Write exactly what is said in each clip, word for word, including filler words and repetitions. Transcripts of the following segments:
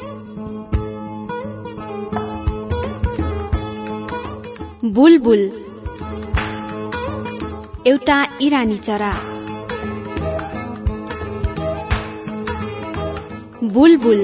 बुलबुल एउटा इरानी चरा। बुलबुल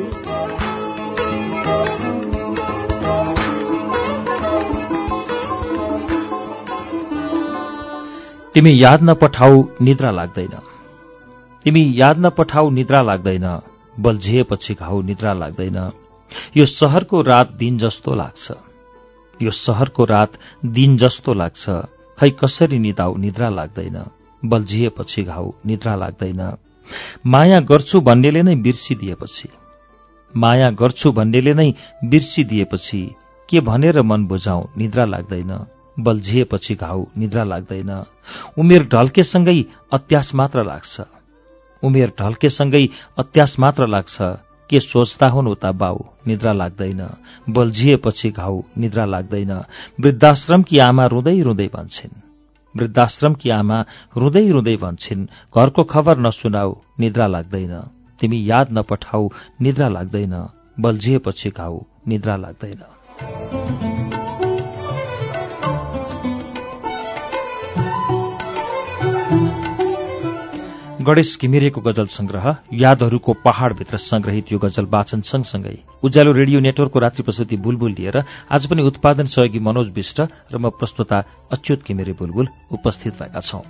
तिमी याद नपठाऊ निद्रा लाग्दैन, तिमी याद नपठाऊ निद्रा लाग्दैन, बल्झिएपछि घाउ निद्रा लाग्दैन। यो शहरको रात दिन जस्तो लाग्छ, यो शहरको रात दिन जस्तो लाग्छ। खै कसरी निदाऊ निद्रा लाग्दैन, बल्झिएपछि घाउ निद्रा लाग्दैन। माया गर्छु भन्नेले नै बिर्सिदिएपछि, माया गर्छु भन्नेले नै बिर्सिदिएपछि के भनेर मन बुझाऊ निद्रा लाग्दैन, बल्झिएपछि घाउ निद्रा लाग्दैन। उमेर ढल्केसँगै अत्यास मात्र लाग्छ, उमेर ढल्केसँगै अत्यास मात्र लाग्छ। के सोच्दा हुन् उता बाउ निद्रा लाग्दैन, बल्झिएपछि घाउ निद्रा लाग्दैन। वृद्धाश्रमकी आमा रुँदै रुँदै भन्छन्, वृद्धाश्रमकी आमा रुँदै रुँदै भन्छन्, घरको खबर नसुनाऊ निद्रा लाग्दैन। तिमी याद नपठाऊ निद्रा लाग्दैन, बल्झिएपछि घाउ निद्रा लाग्दैन। गणेश घिमिरेको गजल संग्रह यादहरूको पहाडभित्र संग्रहित यो गजल वाचन सँगसँगै उज्यालो रेडियो नेटवर्कको रात्रि प्रस्तुति बुलबुल लिएर आज पनि उत्पादन सहयोगी मनोज विष्ट र म प्रस्तुता अच्युत घिमिरे बुलबुल उपस्थित भएका छौं।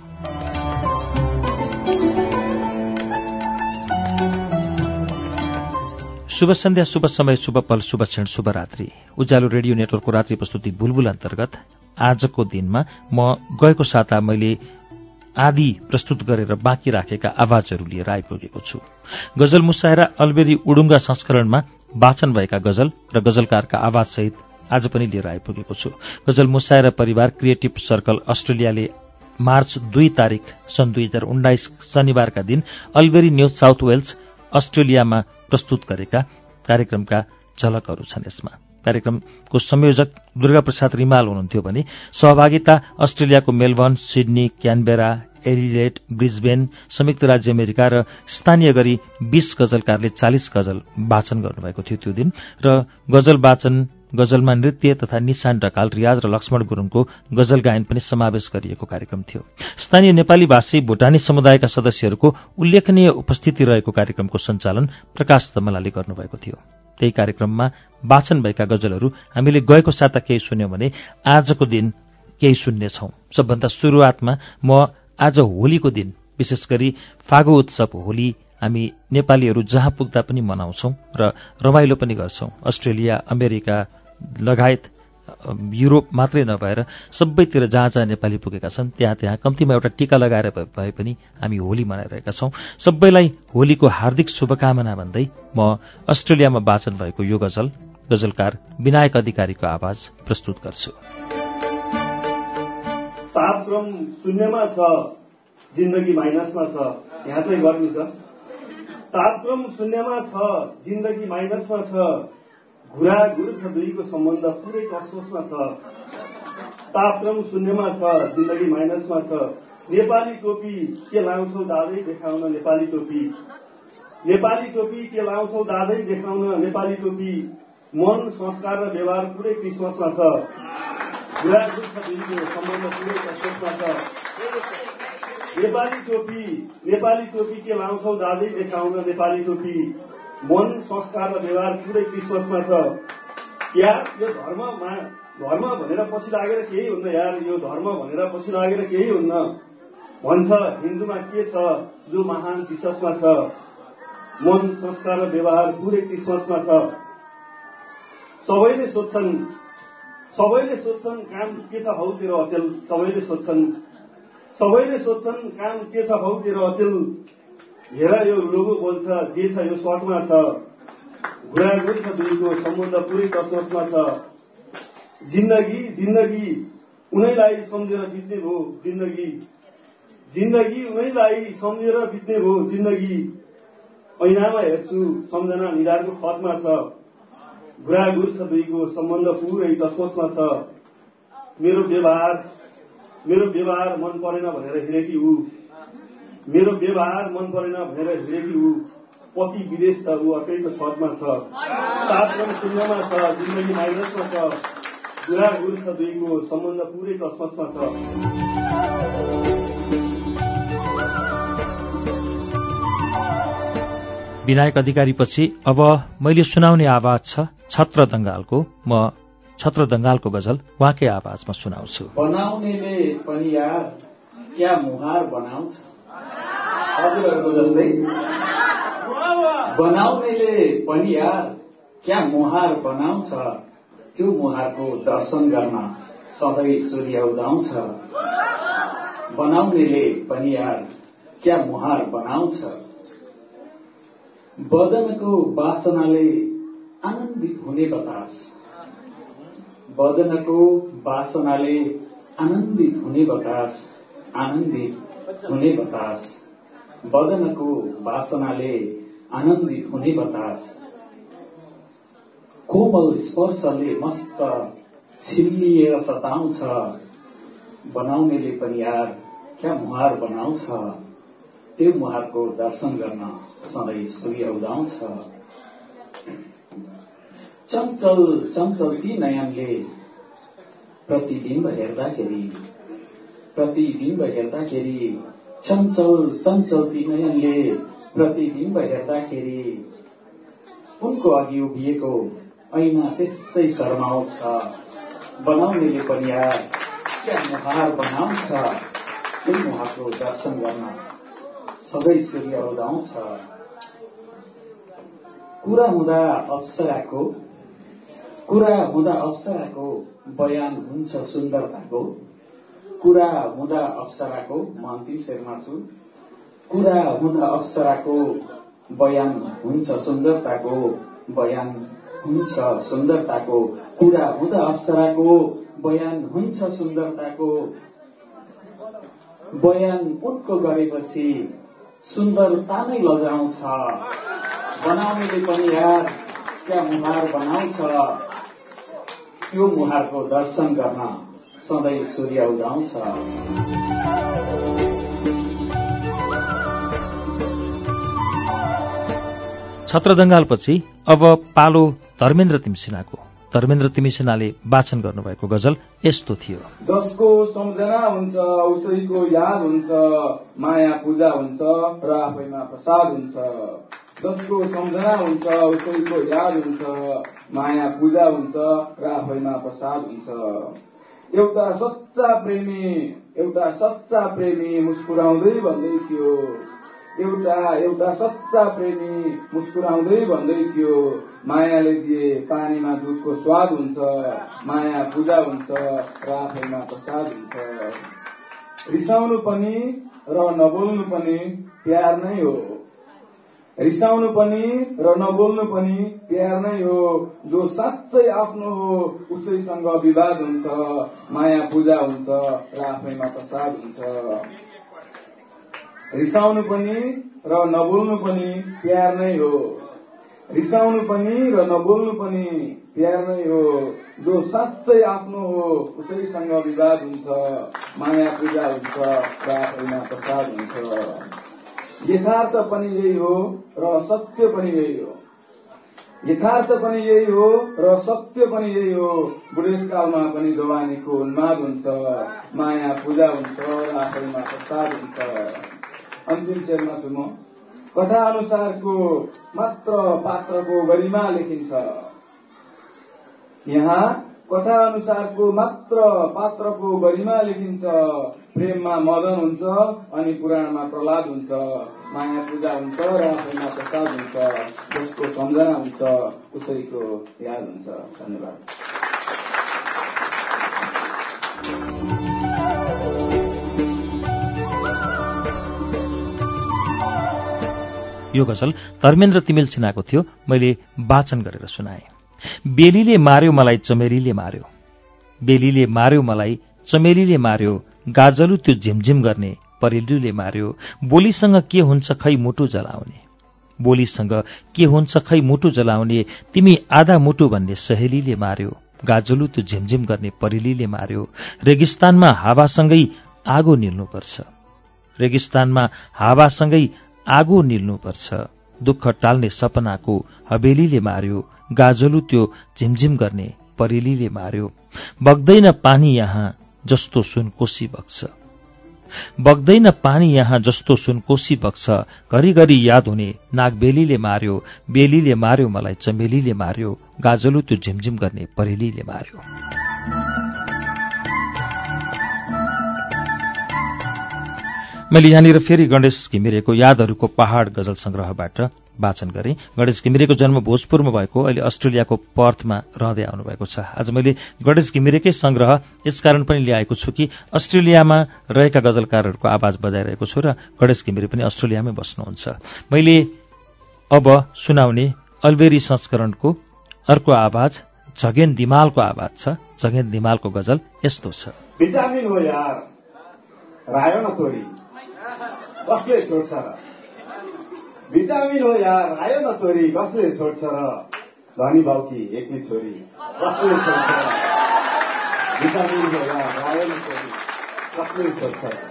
शुभ सन्ध्या, शुभ समय, शुभ पल, शुभ क्षण, शुभ रात्रि। उज्यालो रेडियो नेटवर्कको रात्रि प्रस्तुति बुलबुल अन्तर्गत आजको दिनमा म गएको साता मैले आदि प्रस्तुत गरेर बाँकी राखेका आवाजहरू लिएर आइपुगेको छु। गजल मुसायरा अल्बेरी उडुङ्गा संस्करणमा वाचन भएका गजल र गजलकारका आवाजसहित आज पनि लिएर आइपुगेको छु। गजल मुसायरा परिवार क्रिएटिभ सर्कल अस्ट्रेलियाले मार्च दुई तारिक सन् दुई हजार उन्नाइस शनिबारका दिन अल्बेरी न्यू साउथ वेल्स अस्ट्रेलियामा प्रस्तुत गरेका कार्यक्रमका झलकहरू छन् यसमा। कार्यक्रमको संयोजक दुर्गाप्रसाद रिमाल हुनुहुन्थ्यो भने सहभागिता अस्ट्रेलियाको Melbourne, Sydney, Canberra, Adelaide, Brisbane, संयुक्त राज्य अमेरिका र स्थानीय गरी बीस गजलकारले चालीस गजल वाचन गर्नुभएको थियो त्यो दिन। र गजल वाचन, गजलमा नृत्य तथा निशान ढकाल, रियाज र लक्ष्मण गुरुङको गजल गायन पनि समावेश गरिएको कार्यक्रम थियो। स्थानीय नेपाली भाषी भुटानी समुदायका सदस्यहरूको उल्लेखनीय उपस्थिति रहेको कार्यक्रमको सञ्चालन प्रकाश दमलाले गर्नुभएको थियो। त्यही कार्यक्रममा वाचन भएका गजलहरू हामीले गएको साता केही सुन्यौं भने आजको दिन केही सुन्नेछौं। सबभन्दा सुरुवातमा म आज होलीको दिन, विशेष गरी फागु उत्सव होली हामी नेपालीहरू जहाँ पुग्दा पनि मनाउँछौं र रमाइलो पनि गर्छौं। अस्ट्रेलिया, अमेरिका लगायत युरोप मात्रै नभएर सबैतिर जहाँ जहाँ नेपाली पुगेका छन् त्यहाँ त्यहाँ कम्तीमा एउटा टीका लगाएर भए पनि हामी होली मनाइरहेका छौं। सबैलाई होलीको हार्दिक शुभकामना भन्दै म अस्ट्रेलियामा वाचन भएको यो गजल गजलकार विनायक अधिकारीको आवाज प्रस्तुत गर्छु। तापक्रम शून्यमा छ, जिन्दगी माइनसमा छ, यहाँ चाहिँ गर्नु छ। तापक्रम शून्यमा छ, जिन्दगी माइनसमा छ, घुरा घुर छ दुईको सम्बन्ध पुरै कसोसमा छ। तापक्रम शून्यमा छ, जिन्दगी माइनसमा छ, नेपाली टोपी के लाउँछौ दादै देखाउन, नेपाली टोपी, नेपाली टोपी के लाउँछौ दादै देखाउन, नेपाली टोपी, मन संस्कार र व्यवहार पुरै क्रिसमसमा छ। घुरा घुर छ दुईको सम्बन्ध पुरै कसोसमा छ। नेपाली टोपी, नेपाली टोपी के लाउँछौ दादै देखाउन, नेपाली टोपी, मन संस्कार र व्यवहार पुरै क्रिसमसमा छ। या यो धर्ममा धर्म भनेर पछि लागेर केही हुन्न यार, यो धर्म भनेर पछि लागेर केही हुन्न भन्छ हिन्दूमा के छ जो महान जीससमा छ। मन संस्कार र व्यवहार पुरै क्रिसमसमा छ। सबैले सोध्छन् सबैले सोध्छन् काम के छ हौ तेरो अचेल, सबैले सोध्छन् सबैले सोध्छन् काम के छ हौ तेरो अचेल, हेर यो लोगो बोल्छ जे छ यो सर्टमा छ। घुरा घुर छ दुईको सम्बन्ध पुरै कसोसमा छ। जिन्दगी जिन्दगी उनैलाई सम्झेर बित्ने भो जिन्दगी, जिन्दगी उनैलाई सम्झेर बित्ने भो जिन्दगी, ऐनामा हेर्छु सम्झना निधारको खतमा छ। घुरा घुर छ दुईको सम्बन्ध पुरै कसोसमा छ। मेरो व्यवहार मेरो व्यवहार मन परेन भनेर हिँडेकी ऊ, मेरो व्यवहार मन परेन भनेर हिँडेकी ऊ, पति विदेश छ, ऊ अर्कैको छतमा छ। तापक्रम शून्यमा छ, जिन्दगी माइनसमा छ। गुरा गुरु छ दुईको सम्बन्ध पुरै कसमसमा छ। विनायक अधिकारीपछि अब मैले सुनाउने आवाज छ छत्र दङ्गालको। म छत्र दङ्गालको गजल उहाँकै आवाजमा सुनाउँछु। बनाउनेले पनि यार क्या मुहार बनाउँछ, हजुरहरूको जस्तै बनाउनेले पनि यार क्या मुहार बनाउँछ, त्यो मुहारको दर्शन गर्न सधैँ सूर्य उदाउँछ। बनाउनेले पनि यार क्या मुहार बनाउँछ, बदनको वासनाले आनन्दित हुने बतास, बदनको वासनाले आनन्दित हुने बतास, आनन्दित हुने बतास, बदनको वासनाले आनन्दित हुने बतास। कोमल स्पर्शले मस्त छिल्लिएर सताउँछ, बनाउनेले पनि यार क्या मुहार बनाउँछ, त्यो मुहारको दर्शन गर्न सधैँ सूर्य उदाउँछ। चञ्चल चञ्चल ती नयनले प्रतिबिम्ब हेर्दाखेरि, प्रतिबिम्ब हेर्दाखेरि, चञ्चल चञ्चल ती नयनले प्रतिबिम्ब हेर्दाखेरि, उनको अघि उभिएको ऐना त्यसै शर्माउँछ, बनाउनेले पनि यार क्या मुहार बनाउँछ, त्यो मुहारको दर्शन गर्न सबै सूर्य उदाउँछ। कुरा हुँदा अप्सराको, कुरा हुँदा अप्सराको बयान हुन्छ सुन्दरताको, कुरा हुँदा अप्सराको, म अन्तिम शेरमा छु। कुरा हुँदा अप्सराको बयान हुन्छ सुन्दरताको, बयान हुन्छ सुन्दरताको, कुरा हुँदा अप्सराको बयान हुन्छ सुन्दरताको, बयान उनको गरेपछि सुन्दरता नै लजाउँछ, बनाउनेले पनि यार क्या मुहार बनाउँछ, त्यो मुहारको दर्शन गर्न सधैँ सूर्य उदाउँछ। छत्र दङ्गालपछि अब पालो धर्मेन्द्र तिमसिनाको। धर्मेन्द्र तिमसिनाले वाचन गर्नुभएको गजल यस्तो थियो। जसको सम्झना हुन्छ उसैको याद हुन्छ, माया पूजा हुन्छ र आफैमा प्रसाद हुन्छ। जसको सम्झना हुन्छ उसैको याद हुन्छ, माया पूजा हुन्छ र आफैमा प्रसाद हुन्छ। एउटा सच्चा प्रेमी, एउटा सच्चा प्रेमी मुस्कुराउँदै भन्दै थियो, एउटा एउटा सच्चा प्रेमी मुस्कुराउँदै भन्दै थियो, मायाले दिए पानीमा दुधको स्वाद हुन्छ, माया पूजा हुन्छ र आफैमा प्रसाद हुन्छ। रिसाउनु पनि र नबोल्नु पनि प्यार नै हो, रिसाउनु पनि र नबोल्नु पनि प्यार नै हो। जो साँच्चै आफ्नो हो उसैसँग विवाद हुन्छ, माया पूजा हुन्छ र आफैमा प्रसाद हुन्छ। रिसाउनु पनि र नबोल्नु पनि प्यार नै हो, रिसाउनु पनि र नबोल्नु पनि प्यार नै हो। जो साँच्चै आफ्नो हो उसैसँग विवाद हुन्छ, माया पूजा हुन्छ र आफैमा प्रसाद हुन्छ। यथार्थ पनि यही हो र सत्य पनि यही हो, यथार्थ पनि यही हो र सत्य पनि यही हो। बुढेसकालमा पनि जवानीको उन्माद हुन्छ, माया पूजा हुन्छ र आफैमा प्रसाद हुन्छ। अन्तिम शेरमा छु म। कथा अनुसारको मात्र पात्रको गरिमा लेखिन्छ, यहाँ कथा अनुसारको मात्र पात्रको गरिमा लेखिन्छ। प्रेममा मदन हुन्छ अनि पुराणमा प्रहलाद हुन्छ, माया पूजा हुन्छ र आफैमा प्रसाद हुन्छ। जसको सम्झना हुन्छ उसैको याद हुन्छ। धन्यवाद। यो गजल धर्मेन्द्र तिमिल सिन्हाको थियो। मैले वाचन गरेर सुनाएँ। बेलीले मार्यो मलाई चमेलीले मार्यो, बेलीले मार्यो मलाई चमेलीले मार्यो, गाजलु त्यो झिमझिम गर्ने परेलुले मार्यो। बोलीसँग के हुन्छ खै मुटु जलाउने, बोलीसँग के हुन्छ खै मुटु जलाउने, तिमी आधा मुटु भन्ने सहेलीले मार्यो। गाजलु त्यो झिमझिम गर्ने परेलीले मार्यो। रेगिस्तानमा हावासँगै आगो निल्नुपर्छ, रेगिस्तानमा हावासँगै आगो निल्नुपर्छ, दुःख टाल्ने सपनाको हवेलीले मार्यो, गाजलु त्यो झिमझिम गर्ने परेलीले मार्यो। बग्दैन पानी यहाँ जस्तो सुनकोशी बग्छ, बग्दैन पानी यहाँ जस्तो सुनकोशी बग्छ। घरिघरि याद हुने नागबेलीले मार्यो, बेलीले मार्यो मलाई चमेलीले मार्यो, गाजलु त्यो झिमझिम गर्ने परेलीले मार्यो। मैले यहाँनिर फेरि गणेश घिमिरेको यादहरूको पहाड गजल संग्रहबाट वाचन गरेँ। गणेश घिमिरेको जन्म भोजपुरमा भएको, अहिले अस्ट्रेलियाको पर्थमा रहँदै आउनुभएको छ। आज मैले गणेश घिमिरेकै संग्रह यसकारण पनि ल्याएको छु कि अस्ट्रेलियामा रहेका गजलकारहरूको आवाज बजाइरहेको छु र गणेश घिमिरे पनि अस्ट्रेलियामै बस्नुहुन्छ। मैले अब सुनाउने अल्बेरी संस्करणको अर्को आवाज झगेन दिमालको आवाज छ। झगेन दिमालको गजल यस्तो छ। भिटामिन हो यार रायो न तोरी कसले छोड्छ र, भिटामिन हो यार रायो न तोरी कसले छोड्छ र, धनी बाउकी एकी छोरी कसले छोड्छ र, भिटामिन हो यार रायो न तोरी कसले छोड्छ र।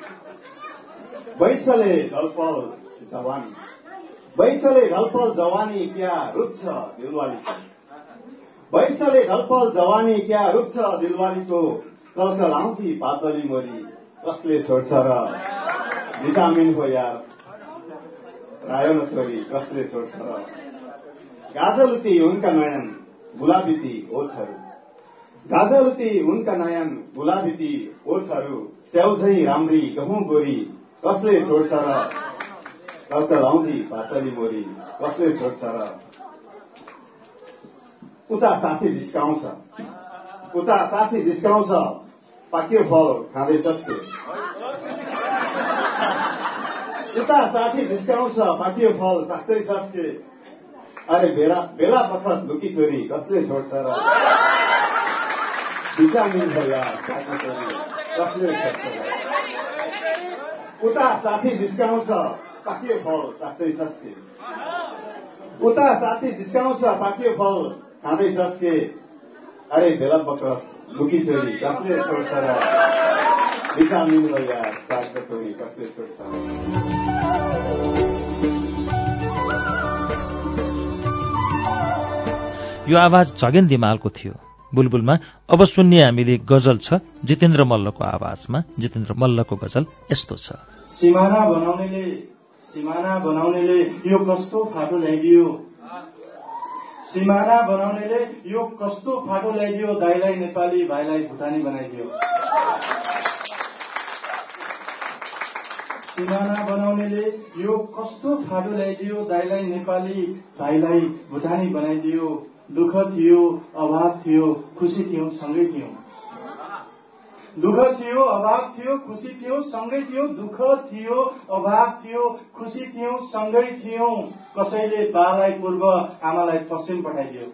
बैसले ढलपल जवानी, बैसले ढलपल जवानी क्या रुच्छ दिलवालीको, बैसले ढलपल जवानी क्या रुच्छ दिलवालीको, कलकलाउँथी पातली मोरी कसले छोड्छ र, भिटामिन हो यार रायो न तोरी कसले छोड्छ र। गाजलुती उनका नयन गुलाबीती ओठहरू, गाजलुती उनका नयन गुलाबीती ओठहरू, स्याउझै राम्री गहुँ गोरी कसले छोड्छ र, कलकलाउँथी पातली मोरी कसले छोड्छ र। उता साथी जिस्काउँछ, उता साथी जिस्काउँछ पाक्यो फल खाँदै चस्के, उता साथी जिस्काउँछ पाक्यो फल चाख्दै चस्के, अरे बेला बेला बखत लुकी चोरी कसले छोड्छ र, भिटामिन हो यार कसले छोड्छ र। उता साथी जिस्काउँछ पाक्यो फल चाख्दै चस्के, उता साथी जिस्काउँछ पाक्यो फल खाँदै चस्के, अरे बेला बखत लुकी चोरी कसले छोड्छ र, भिटामिन हो यार चोरी कसले छोड्छ र। यो आवाज झगेन दिमालको थियो। बुलबुलमा अब सुन्ने हामीले गजल छ जितेन्द्र मल्लको आवाजमा। जितेन्द्र मल्लको गजल यस्तो छ। सिमाना बनाउनेले सिमाना बनाउनेले यो कस्तो फाटो ल्याइदियो, सिमाना बनाउनेले यो कस्तो फाटो ल्याइदियो, दाइलाई नेपाली भाइलाई भुटानी बनाइदियो। सिमाना बनाउनेले यो कस्तो फाटो ल्याइदियो, दाइलाई नेपाली भाइलाई भुटानी बनाइदियो। दुःख थियो अभाव थियो खुसी थियौं सँगै थियौं, दुःख थियो अभाव थियो खुसी थियौं सँगै थियौं, दुःख थियो अभाव थियो खुसी थियौं सँगै थियौं। कसैले बालाई पूर्व आमालाई पश्चिम पठाइदियो,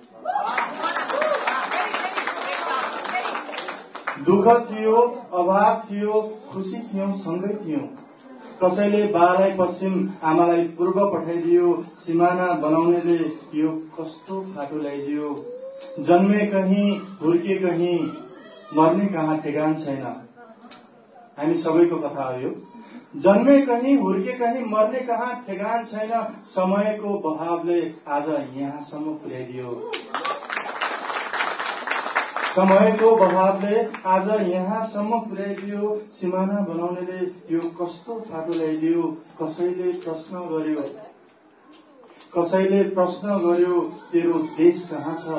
दुःख थियो अभाव थियो खुसी थियौं सँगै थियौं, कसैले बालाई पश्चिम आमालाई पूर्व पठाइदियो। सिमाना बनाउनेले यो कस्तो फाटो ल्याइदियो, जन्मे कहीं हुर्के कहीं मर्ने कहाँ ठेगान छैन। हामी सबैको कथा हो यो। जन्मे कहीं हुर्के कहीं मर्ने कहाँ ठेगान छैन, समयको बहावले आज यहाँसम्म पुर्याइदियो, समयको बहावले आज यहाँसम्म पुर्याइदियो। सिमाना बनाउनेले यो कस्तो फाटो ल्याइदियो। कसैले प्रश्न गर्यो, कसैले प्रश्न गर्यो तेरो देश कहाँ छ,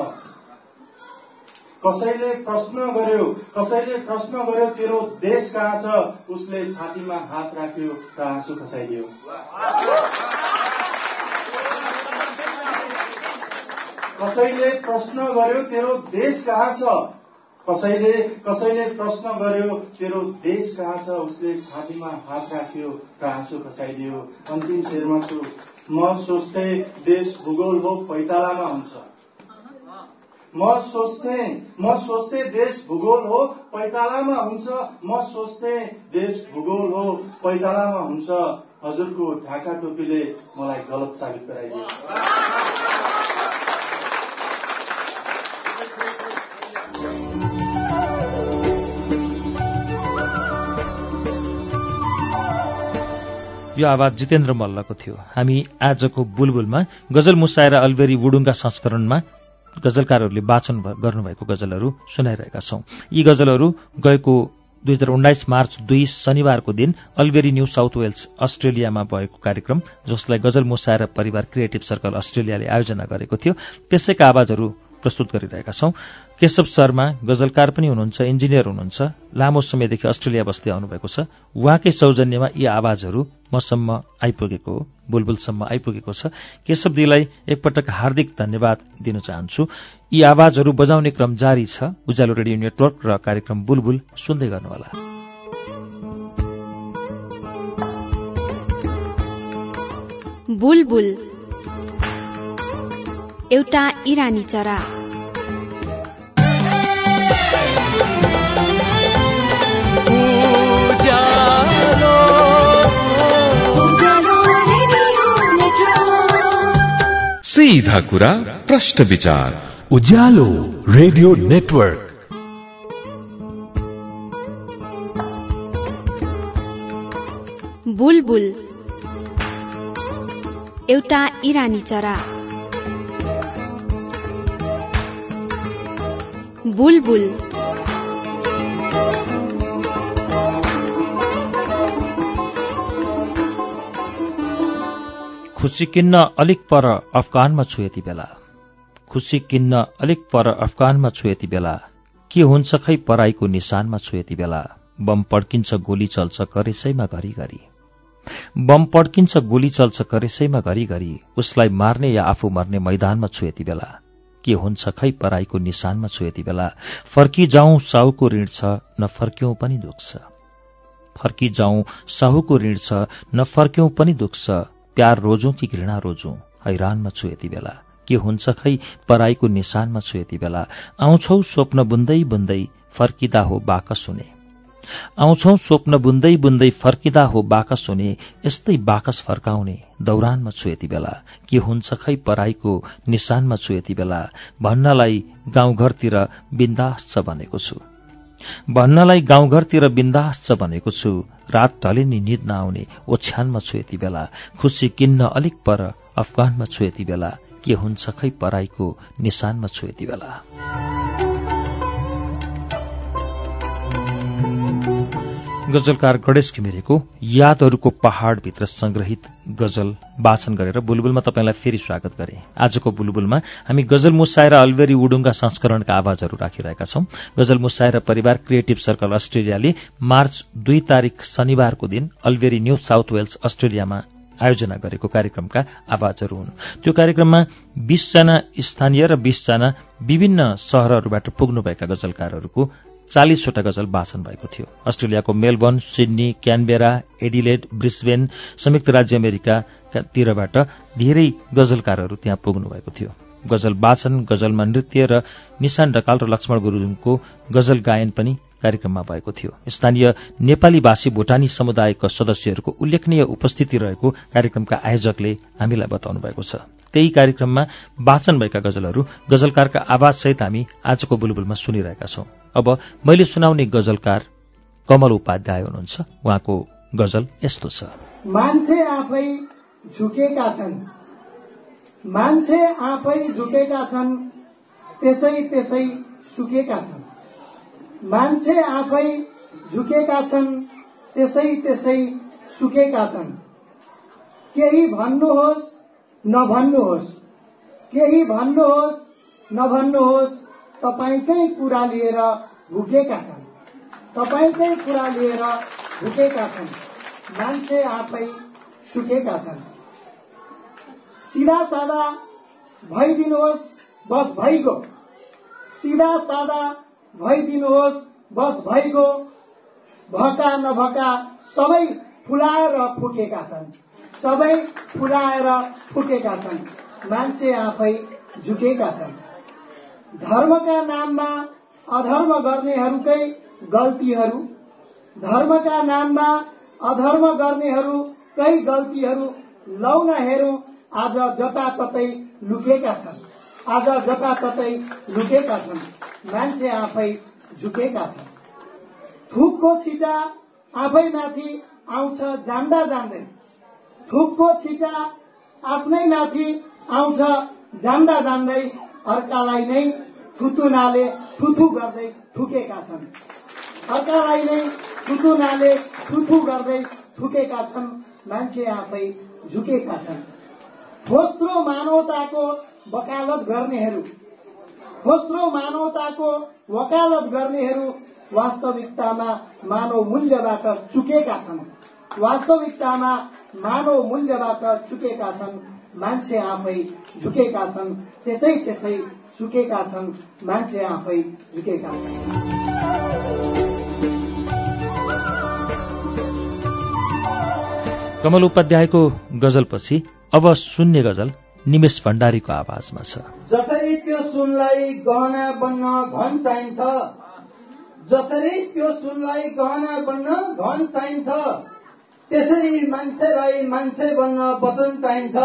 कसैले प्रश्न गर्यो कसैले प्रश्न गर्यो तेरो देश कहाँ छ, उसले छातीमा हात राख्यो र आँसु खसाइदियो। कसैले प्रश्न गर्यो तेरो देश कहाँ छ, कसैले कसैले प्रश्न गर्यो तेरो देश कहाँ छ, उसले छातीमा हात राख्यो र आँसु खसाइदियो। अन्तिम शेरमा छु, म सोच्थे देश भूगोल हो पैतालामा हुन्छ, म सोच्थे म सोच्थे देश भूगोल हो पैतालामा हुन्छ, म सोच्थे देश भूगोल हो पैतालामा हुन्छ। हजुरको ढाका टोपीले मलाई गलत साबित गराइदियो। यो यो आवाज जितेन्द्र मल्लको थियो। हामी आजको बुलबुलमा गजल मुसाएर अल्बेरी वुडुङ्गा संस्करणमा गजलकारहरूले वाचन गर्नुभएको गजलहरू सुनाइरहेका छौं। यी गजलहरू गएको दुई हजार उन्नाइस मार्च दुई शनिबारको दिन अल्बेरी न्यू साउथ वेल्स अस्ट्रेलियामा भएको कार्यक्रम, जसलाई गजल मुसाएर परिवार क्रिएटिभ सर्कल अस्ट्रेलियाले आयोजना गरेको थियो, त्यसैका आवाजहरू प्रस्तुत गरिरहेका छौं। केशव शर्मा गजलकार पनि हुनुहुन्छ, इन्जिनियर हुनुहुन्छ, लामो समयदेखि अस्ट्रेलिया बस्दै आउनुभएको छ। उहाँकै सौजन्यमा यी आवाजहरू मसम्म आइपुगेको हो, बुलबुलसम्म आइपुगेको छ। केशवजीलाई एकपटक हार्दिक धन्यवाद दिन चाहन्छु। यी आवाजहरू बजाउने क्रम जारी छ। उज्यालो रेडियो नेटवर्क र कार्यक्रम बुलबुल सुन्दै गर्नुहोला। बुलबुल एउटा इरानी चरा। सीधा कुरा प्रश्न विचार उज्यालो रेडियो नेटवर्क। बुलबुल एउटा इरानी चरा। बुलबुल खुसी किन्न अलिक पर अफगानमा छु यति बेला। खुसी किन्न अलिक पर अफगानमा छु यति बेला। के हुन्छ खै पराईको निशानमा छु यति बेला। बम पड्किन्छ गोली चल्छ करेसैमा घरिघरि। बम पड्किन्छ गोली चल्छ करेसैमा घरिघरि। उसलाई मार्ने या आफू मर्ने मैदानमा छु यति बेला। के हुन्छ खै पराईको निशानमा छु यति बेला। फर्की जाउँ साहुको ऋण छ न फर्क्यौं पनि दुख छ। फर्की जाउँ साहुको ऋण छ न फर्क्यौं पनि दुख छ। प्यार रोजौं कि घृणा रोजौं हैरानमा छु यति बेला। के हुन्छ खै पराईको निशानमा छु यति बेला। आउँछौ स्वप्न बुन्दै बुन्दै फर्किदा हो बाकस हुने। आउँछौ स्वप्न बुन्दै बुन्दै फर्किदा हो बाकस हुने। यस्तै बाकस फर्काउने दौरानमा छु यति बेला। के हुन्छ खै पराईको निशानमा छु यति बेला। भन्नलाई गाउँघरतिर बिन्दास छ भनेको छु। भन्नलाई गाउँघरतिर बिन्दास छ भनेको छु। रात ढले नि निद नआउने ओछ्यानमा छु यति बेला। खुसी किन्न अलिक पर अफगानमा छु यति बेला। के हुन्छ खै पराईको निशानमा छु यति बेला। गजलकार गणेश घिमिरेको यादहरूको पहाडभित्र संग्रहित गजल वाचन गरेर बुलबुलमा तपाईंलाई फेरि स्वागत गरे। आजको बुलबुलमा हामी गजल मुसाएर अल्बेरी वुडुङ्गा संस्करणका आवाजहरू राखिरहेका छौं। गजल मुसाएर परिवार क्रिएटिभ सर्कल अस्ट्रेलियाले मार्च दुई तारिक शनिबारको दिन अल्बेरी न्यू साउथ वेल्स अस्ट्रेलियामा आयोजना गरेको कार्यक्रमका आवाजहरू हुन्। त्यो कार्यक्रममा बीसजना स्थानीय र बीसजना विभिन्न शहरहरूबाट पुग्नुभएका गजलकारहरूको चालीसवटा गजल वाचन भएको थियो। अस्ट्रेलियाको Melbourne, Sydney, Canberra, Adelaide, Brisbane, संयुक्त राज्य अमेरिकातिरबाट धेरै गजलकारहरू त्यहाँ पुग्नु भएको थियो। गजल वाचन, गजलमा नृत्य र निशान ढकाल र लक्ष्मण गुरुङको गजल गायन पनि कार्यक्रममा भएको थियो। स्थानीय नेपाली भाषी भुटानी समुदायका सदस्यहरूको उल्लेखनीय उपस्थिति रहेको कार्यक्रमका आयोजकले हामीलाई बताउनु भएको छ। त्यही कार्यक्रममा वाचन भएका गजलहरू गजलकारका आवाजसहित हामी आजको बुलबुलमा सुनिरहेका छौं। अब मैले सुनाउने गजलकार कमल उपाध्याय हुनुहुन्छ। उहाँको गजल यस्तो छ। मान्छे आफै झुकेका छन्, मान्छे आफै झुकेका छन्, त्यसै त्यसै सुकेका छन्। मान्छे आफै झुकेका छन्, त्यसै त्यसै सुकेका छन्। केही भन्नुहोस् नभन्नुहोस्, केही भन्नुहोस् नभन्नुहोस्, तपाईकै कुरा लिएर भुकेका छन्, तपाईकै कुरा लिएर भुकेका छन्। मान्छे आफै सुकेका छन्। सिधा सादा भइदिनुहोस् बस भइगो, सिधा सादा भइदिनुहोस् बस भइगो। भका नभका सबै फुलाएर फुकेका छन्, सबै फुलाएर फुकेका छन्। मान्छे आफै झुकेका छन्। धर्मका नाममा अधर्म गर्नेहरूकै गल्तीहरू, धर्मका नाममा अधर्म गर्नेहरूकै गल्तीहरू लौन हेरौं आज जताततै लुकेका छन्, आज जताततै लुकेका छन्। मान्छे आफै झुकेका छन्। थुकको छिटा आफैमाथि आउँछ जान्दा जान्दै, थुकको छिटा आफ्नै माथि आउँछ, जान्दा जान्दै अर्कालाई नै थुतुनाले थुथु गर्दै थुकेका छन्। अर्कालाई नै थुतुनाले थुथु गर्दै थुकेका छन्। मान्छे आफै झुकेका छन्। दोस्रो मानवताको वकालत गर्नेहरू दोस्रो मानवताको वकालत गर्नेहरू वास्तविकतामा मानव मूल्यबाट चुकेका छन्। वास्तविकतामा मानव मूल्यबाट चुकेका छन्। मान्छे आफै झुकेका छन्। त्यसै त्यसै झुकेका छन्। मान्छे आफै झुकेका छन्। कमल उपाध्यायको गजलपछि अब सुन्ने गजल निमेष भण्डारीको आवाजमा छ। जसरी त्यो सुनलाई गहना बन्न घन चाहिन्छ, जसरी त्यो सुनलाई गहना बन्न घन चाहिन्छ, त्यसरी मान्छेलाई मान्छे बन्न वचन चाहिन्छ।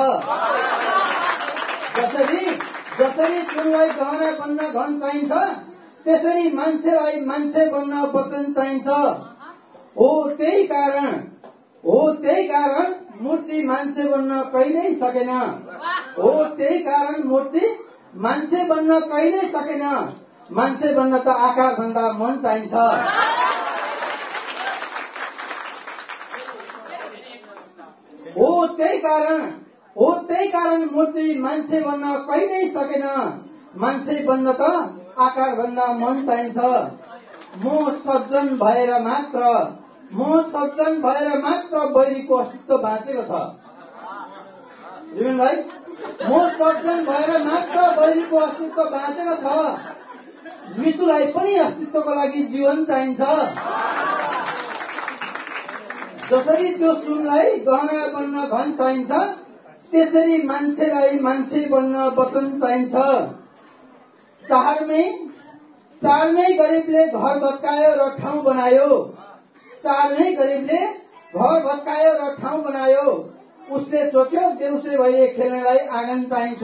जसरी जसरी सुनलाई गहना बन्न घन चाहिन्छ, त्यसरी मान्छेलाई मान्छे बन्न वचन चाहिन्छ। हो त्यही कारण हो त्यही कारण मूर्ति मान्छे बन्न कहिल्यै सकेन। हो त्यही कारण मूर्ति मान्छे बन्न कहिल्यै सकेन। मान्छे बन्न त आकार भन्दा मन चाहिन्छ। हो त्यही कारण हो त्यही कारण मूर्ति मान्छे बन्न कहिल्यै सकेन। मान्छे बन्न त आकार भन्दा मन चाहिन्छ। म सज्जन भएर मात्र म सज्जन भएर मात्र बैरीको अस्तित्व बाँचेको छ। जीवन भाइ, म सज्जन भएर मात्र बैरीको अस्तित्व बाँचेको छ। मृत्युलाई पनि अस्तित्वको लागि जीवन चाहिन्छ। जसरी त्यो सुनलाई गहना बन्न घन चाहिन्छ, त्यसरी मान्छेलाई मान्छे बन्न वचन चाहिन्छ। चाडमै चाडमै गरिबले घर भत्कायो र ठाउँ बनायो। चाडमै गरिबले घर भत्कायो र ठाउँ बनायो। उसले सोच्यो देउसे भैले खेल्नलाई आँगन चाहिन्छ।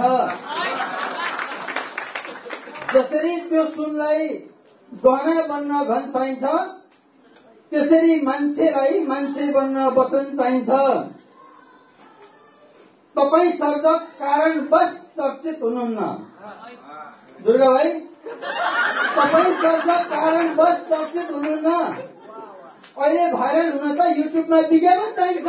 जसरी त्यो सुनलाई गहना बन्न घन चाहिन्छ, त्यसरी मान्छेलाई मान्छे बन्न वचन चाहिन्छ। तपाईँ सर्जक कारणवश चर्चित हुनुहुन्न। दुर्गा भाइ, तपाईँ सर्जक कारणवश चर्चित हुनुहुन्न। अहिले भाइरल हुन त युट्युबमा विज्ञापन चाहिन्छ।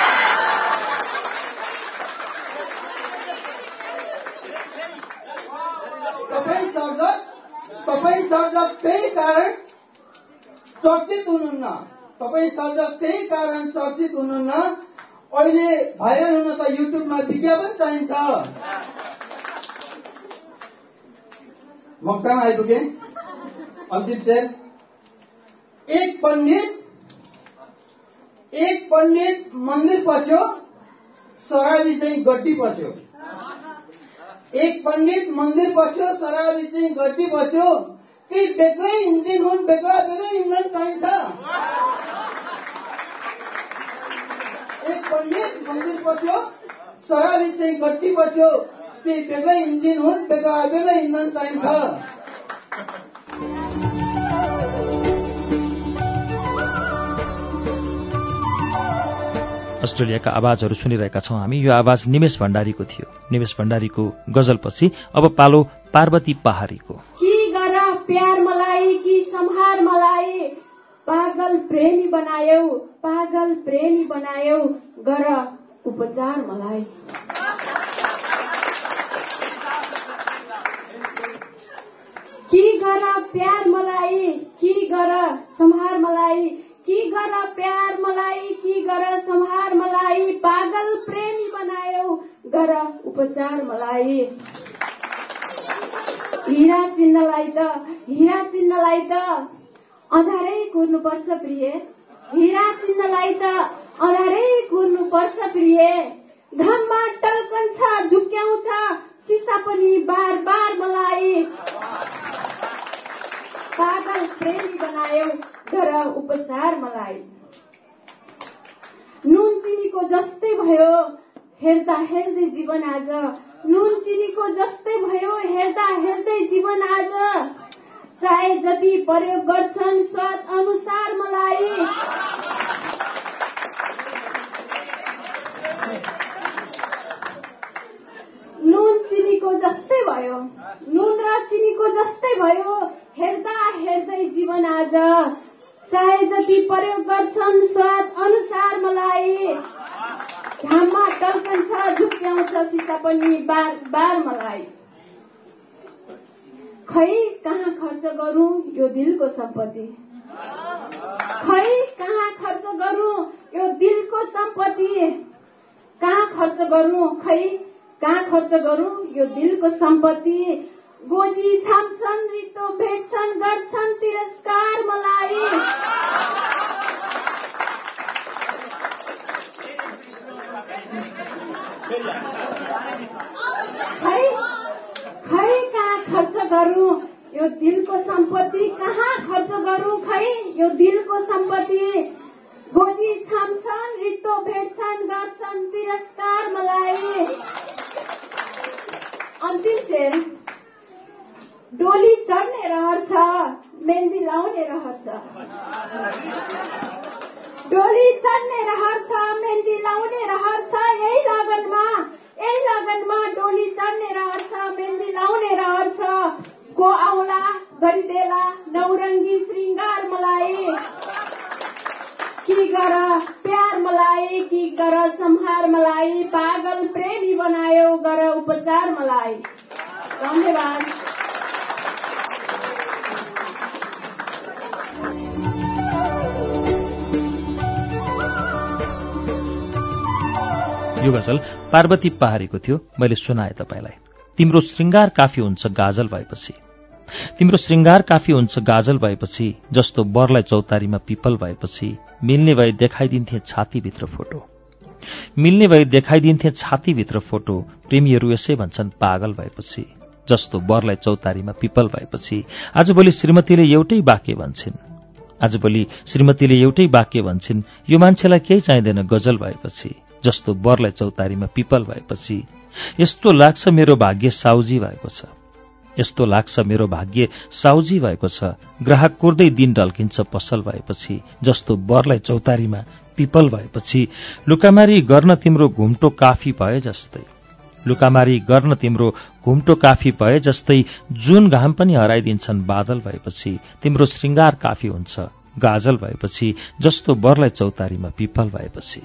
तपाईँ सर्जक तपाईँ सर्जक त्यही कारण चर्चित हुनुहुन्न। तपाईँ सर्जक त्यही कारण चर्चित हुनुहुन्न। अहिले भाइरल हुन त युट्युबमा विज्ञापन चाहिन्छ। म कहाँ आइपुगेँ? अन्तिम शेर। एक पण्डित एक पण्डित मन्दिर पस्यो, शराबी चाहिँ गड्डी पस्यो। एक पण्डित मन्दिर पस्यो, शराबी चाहिँ गड्डी पस्यो। ती बेग्लै इन्जिन हुन्, बेग्ला बेग्लै इन्जिन चाहिन्छ। एक पण्डित मन्दिर पस्यो, शराबी चाहिँ गड्डी पस्यो। ती बेग्लै इन्जिन हुन्, बेग्ला बेग्लै इन्जिन चाहिन्छ। अस्ट्रेलियाका आवाजहरू सुनिरहेका छौं हामी। यो आवाज निमेष भण्डारीको थियो। निमेष भण्डारीको गजलपछि अब पालो पार्वती पहाडीको। की गर प्यार मलाई कि सम्हार मलाई, पागल प्रेमी बनायौ पागल प्रेमी बनायौ, गर उपचार मलाई। की गर प्यार मलाई कि गर सम्हार मलाई, की गर प्यार मलाई कि गर सम्हार मलाई, पागल प्रेमी बनायौ गर उपचार मलाई। हीरा चिन्नलाई त हीरा चिन्नलाई त अँधारै कुर्नुपर्छ प्रिय, हीरा चिन्नलाई त अँधारै कुर्नुपर्छ प्रिय। घाममा टल्कन्छ झुक्याउँछ सिसा पनि बार बार मलाई, पागल प्रेमी बनायौ गर उपचार मलाई। नुन चिनीको जस्तै भयो हेर्दा हेर्दै जीवन आज, नुन चिनीको जस्तै भयो हेर्दा हेर्दै जीवन आज। चाहे जति प्रयोग गर्छन् स्वाद अनुसार मलाई, चिनीको जस्तै भयो, नुन र चिनीको जस्तै भयो। हेर्दा हेर्दै जीवन आज चाहे जति प्रयोग गर्छन् स्वाद अनुसार मलाई। घाममा टल्कन्छ झुक्क्याउँछ सिसा पनि बार बार मलाई। खै कहाँ खर्च गरौँ यो दिलको सम्पत्ति, खै कहाँ खर्च गरौँ यो दिलको सम्पत्ति, कहाँ खर्च गरौँ खै कहाँ खर्च गरौँ यो दिलको सम्पत्ति। गोजी छाम्छन् रित्तो भेट्छन् गर्छन् तिरस्कार मलाई। खै खै कहाँ खर्च गरौँ यो दिलको सम्पत्ति, कहाँ खर्च गरौँ खै यो दिलको सम्पत्ति। गोजी छाम्छन् रित्तो भेट्छन् गर्छन् तिरस्कार मलाई। अन्तिम शेर। डोली चढ्ने रहर छ मेहन्दी लाउने रहर छ, डोली चढ्ने रहर छ मेहन्दी लाउने रहर छ। यही लगनमा यही लगनमा डोली चढ्ने रहर छ मेहन्दी लाउने रहर छ। को आउला गरिदेला नौरङ्गी श्रृङ्गार मलाई। की गर प्यार मलाई, की गर सम्हार मलाई। पागल प्रेमी बनायो गर उपचार मलाई। धन्यवाद। यो गजल पार्वती पहाडीको थियो। मैले सुनाए तपाईलाई। तिम्रो श्रृङ्गार काफी हुन्छ गाजल भएपछि, तिम्रो श्रृङ्गार काफी हुन्छ गाजल भएपछि। जस्तो बरलाई चौतारीमा पिपल भएपछि। मिल्ने भए देखाइदिन्थे छातीभित्र फोटो, मिल्ने भए देखाइदिन्थे छातीभित्र फोटो। प्रेमीहरू यसै भन्छन् पागल भएपछि। जस्तो बरलाई चौतारीमा पिपल भएपछि। आजभोलि श्रीमतीले एउटै वाक्य भन्छन्, आजभोलि श्रीमतीले एउटै वाक्य भन्छन्। यो मान्छेलाई केही चाहिँदैन गजल भएपछि। जस्तो बरलाई चौतारीमा पिपल भएपछि। यस्तो लाग्छ मेरो भाग्य साउजी भएको छ, यस्तो लाग्छ मेरो भाग्य साउजी भएको छ। ग्राहक कुर्दै दिन ढल्किन्छ पसल भएपछि। जस्तो बरलाई चौतारीमा पिपल भएपछि। लुकामारी गर्न तिम्रो घुम्टो काफी भए जस्तै, लुकामारी गर्न तिम्रो घुम्टो काफी भए जस्तै। जुन घाम पनि हराइदिन्छन् बादल भएपछि। तिम्रो श्रृङ्गार काफी हुन्छ गाजल भएपछि। जस्तो बरलाई चौतारीमा पिपल भएपछि।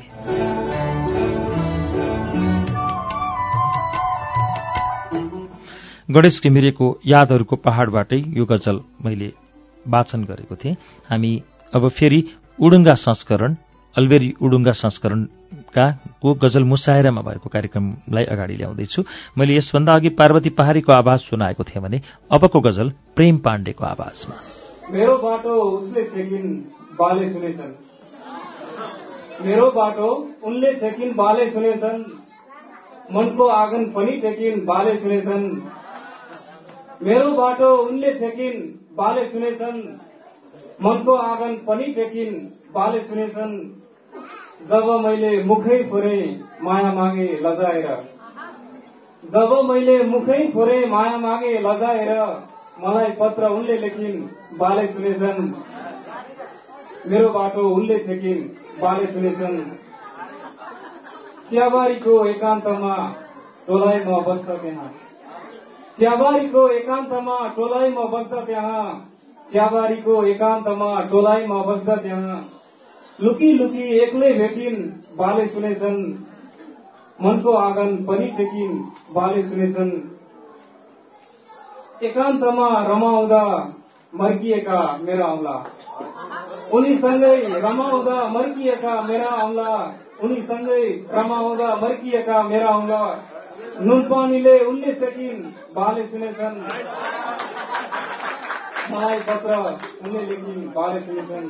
गणेश घिमिरेको यादहरूको पहाडबाटै यो गजल मैले वाचन गरेको थिएँ। हामी अब फेरि उडुङ्गा संस्करण, अल्बेरी उडुङ्गा संस्करणका को गजल मुसायरामा भएको कार्यक्रमलाई अगाडि ल्याउँदैछु। मैले यसभन्दा अघि पार्वती पहाडीको आवाज सुनाएको थिएँ भने अबको गजल प्रेम पाण्डेको आवाजमा। मेरो बाटो उसले छेकिन बाले सुनेछन्, मेरो बाटो उनले छेकिन बाले सुनेछन्। मनको आँगन पनि टेकिन बाले सुनेछन्, मेरो बाटो उनले छेकिन बाले सुनेछन्। मनको आँगन पनि टेकिन बाले सुनेछन्। जब मैले मुखै फोरे माया मागे लजाएर, जब मैले मुखै फोरे माया मागे लजाएर। मलाई पत्र उनले लेखिन बाले सुनेछन्, मेरो बाटो उनले छेकिन बाले सुनेछन्। चियाबारीको एकान्तमा टोलाइ म बस्छ त्यहाँ, चियाबारीको एकान्तमा टोलाइ म बस्छ त्यहाँ। चियाबारीको एकान्तमा टोलाइ म बस्छ त्यहाँ। लुकी लुकी एक्लै भेटिन बाले सुनेछन्। मनको आँगन पनि टेकिन बाले सुनेछन्। एकान्तमा रमाउँदा मर्किएका मेरा औँला, उनीसँगै रमाउँदा मर्किएका मेरा औँला। उनीसँगै रमाउँदा मर्किएका मेरा औँला। नुन पानीले उनले सेकिन बाले सुनेछन्। मलाई पत्र उनले लेखिन बाले सुनेछन्।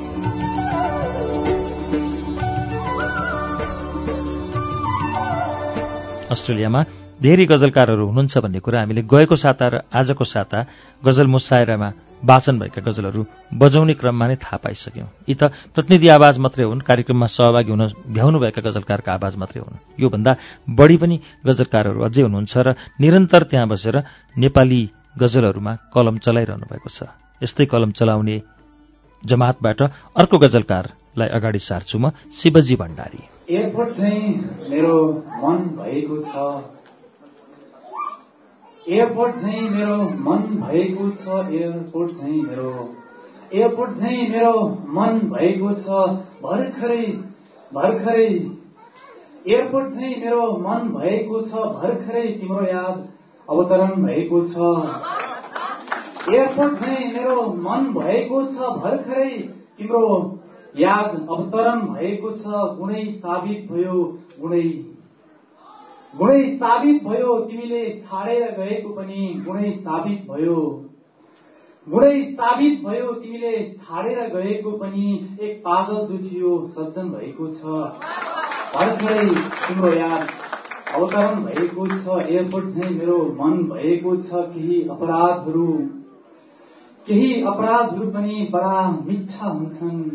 अस्ट्रेलियामा धेरै गजलकारहरू हुनुहुन्छ भन्ने कुरा हामीले गएको साता र आजको साता गजल मुसायरामा वाचन भएका गजलहरू बजाउने क्रममा नै थाहा पाइसक्यौं। यी त प्रतिनिधि आवाज मात्रै हुन्, कार्यक्रममा सहभागी हुन भ्याउनुभएका गजलकारका आवाज मात्रै हुन्। योभन्दा बढी पनि गजलकारहरू अझै हुनुहुन्छ र निरन्तर त्यहाँ बसेर नेपाली गजलहरूमा कलम चलाइरहनु भएको छ। यस्तै कलम चलाउने जमातबाट अर्को गजलकारलाई अगाडि सार्छु म, शिवजी भण्डारी। एयरपोर्ट चाहिँ मेरो मन भएको छ, एयरपोर्ट झैं मेरो मन भएको छ एयरपोर्ट झैं मेरो एयरपोर्ट झैं मेरो मन भएको छ भर्खरै भर्खरै एयरपोर्ट झैं मेरो मन भएको छ भर्खरै तिम्रो याद अवतरण भएको छ एयरपोर्ट झैं मेरो मन भएको छ भर्खरै तिम्रो याद अवतरण भएको छ गुणै साबित भयो गुणै गुणै साबित भयो तिमीले छाडेर गएको पनि गुणै साबित भयो गुणै साबित भयो तिमीले छाडेर गएको पनि एक पागल जो थियो सज्जन भएको छ भर्खरै तिम्रो याद अवतरण भएको छ एयरपोर्ट झैं मेरो मन भएको छ केही अपराधहरू केही अपराधहरू पनि बडा मिठा हुन्छन्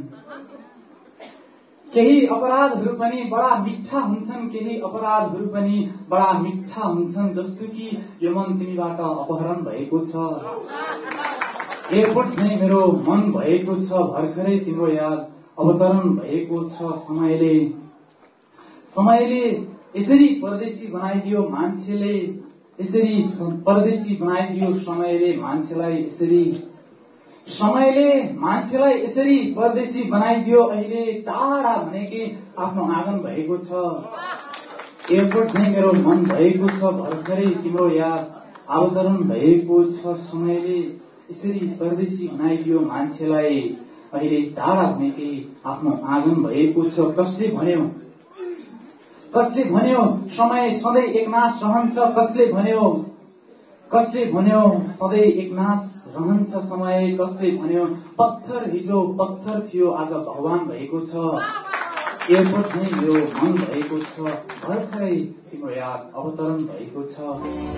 केही अपराधहरू पनि बडा मिठा हुन्छन् केही अपराधहरू पनि बडा मिठा हुन्छन् जस्तो कि यो मन तिमीबाट अपहरण भएको छ एयरपोर्ट झैं मेरो मन भएको छ भर्खरै तिम्रो याद अवतरण भएको छ समयले समयले यसरी परदेशी बनाइदियो मान्छेले यसरी परदेशी बनाइदियो समयले मान्छेलाई यसरी समयले मान्छेलाई यसरी परदेशी बनाइदियो अहिले टाढा भनेकै आफ्नो आँगन भएको छ एयरपोर्ट झैं मेरो मन भएको छ भर्खरै तिम्रो याद अवतरण भएको छ समयले यसरी परदेशी बनाइदियो मान्छेलाई अहिले टाढा भनेकै आफ्नो आँगन भएको छ कसले भन्यो कसले भन्यो समय सधैँ एकनाश रहन्छ कसले भन्यो कसले भन्यो सधैँ एकनाश रहन्छ समय कसले भन्यो पत्थर हिजो पत्थर थियो आज भगवान भएको छ एयरपोर्ट झैं मेरो मन भएको छ भर्खरै तिम्रो याद अवतरण भएको छ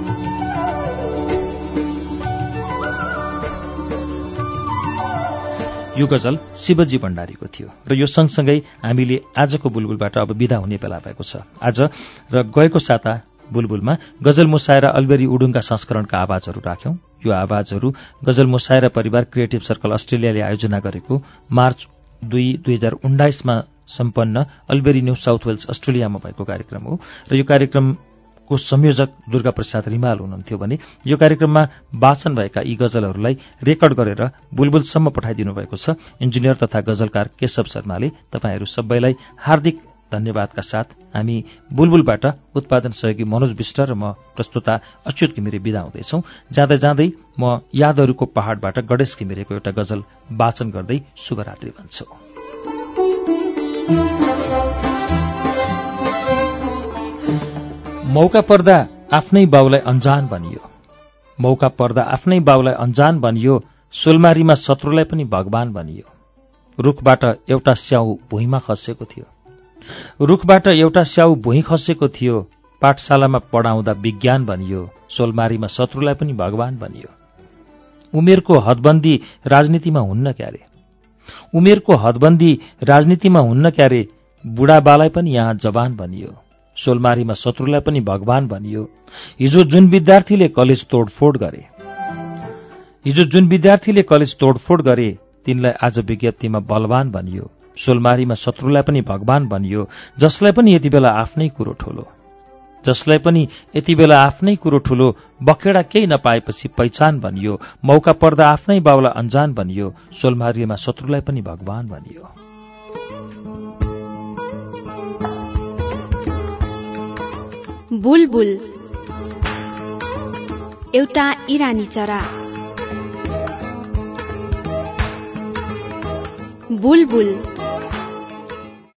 यो गजल शिवजी भण्डारीको थियो र यो सँगसँगै हामीले आजको बुलबुलबाट अब विदा हुने बेला भएको छ। आज र गएको साता बुलबुलमा गजल मुसाएर अल्बेरी उडुङका संस्करणका आवाजहरू राख्यौं। यो आवाजहरू गजल मुसाएर परिवार क्रिएटिभ सर्कल अस्ट्रेलियाले आयोजना गरेको मार्च दुई दुई हजार उन्नाइसमा सम्पन्न अल्बेरी न्यू साउथ वेल्स अस्ट्रेलियामा भएको कार्यक्रम हो र यो कार्यक्रमको संयोजक दुर्गा प्रसाद रिमाल हुनुहुन्थ्यो भने यो कार्यक्रममा वाचन भएका यी गजलहरूलाई रेकर्ड गरेर बुलबुलसम्म पठाइदिनु भएको छ इन्जिनियर तथा गजलकार केशव शर्माले। तपाईहरू सबैलाई हार्दिक धन्यवादका साथ हामी बुलबुलबाट उत्पादन सहयोगी मनोज विष्ट र म प्रस्तुता अच्युत घिमिरे बिदा हुँदैछौं। जाँदै जाँदै म यादहरूको पहाडबाट गणेश घिमिरेको एउटा गजल वाचन गर्दै शुभरात्रि भन्छु। मौका पर्दा आफ्नै बाउलाई अन्जान बनियो मौका पर्दा आफ्नै बाउलाई अन्जान बनियो सोलमारीमा शत्रुलाई पनि भगवान बनियो। रुखबाट एउटा स्याउ भुइँमा खसेको थियो रुखबाट एउटा स्याउ भुइँ खसेको थियो पाठशालामा पढाउँदा विज्ञान बनियो सोलमारीमा शत्रुलाई पनि भगवान बनियो। उमेरको हदबन्दी राजनीतिमा हुन्न क्यारे उमेरको हदबन्दी राजनीतिमा हुन्न क्यारे बुढाबालाई पनि यहाँ जवान बनियो सोलमारीमा शत्रुलाई पनि भगवान बनियो। हिजो जुन विद्यार्थीले कलेज तोडफोड गरे हिजो जुन विद्यार्थीले कलेज तोडफोड गरे तिनलाई आज विज्ञप्तिमा बलवान बनियो सोलमारीमा शत्रुलाई पनि भगवान बनियो। जसलाई पनि यति बेला आफ्नै कुरो ठुलो जसलाई पनि यति बेला आफ्नै कुरो ठुलो बखेडा केही नपाएपछि पहिचान बनियो। मौका पर्दा आफ्नै बाउलाई अन्जान बनियो सोलमारीमा शत्रुलाई पनि भगवान बनियो। बुलबुल एउटा इरानी चरा बुलबुल